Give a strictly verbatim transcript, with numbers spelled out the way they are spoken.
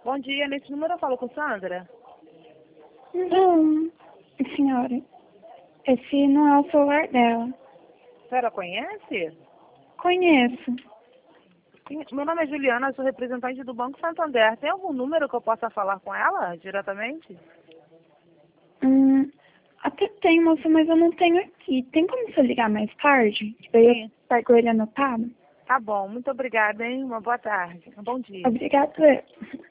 Bom dia, nesse número eu falo com Sandra? Não, senhora. Esse não é o celular dela. A senhora conhece? Conheço. Meu nome é Juliana, sou representante do Banco Santander. Tem algum número que eu possa falar com ela diretamente? Hum, até tem, moça, mas eu não tenho aqui. Tem como você ligar mais tarde? Que daí eu Sim. pego ele anotado? Tá bom, muito obrigada, hein? Uma boa tarde. Um bom dia. Obrigada.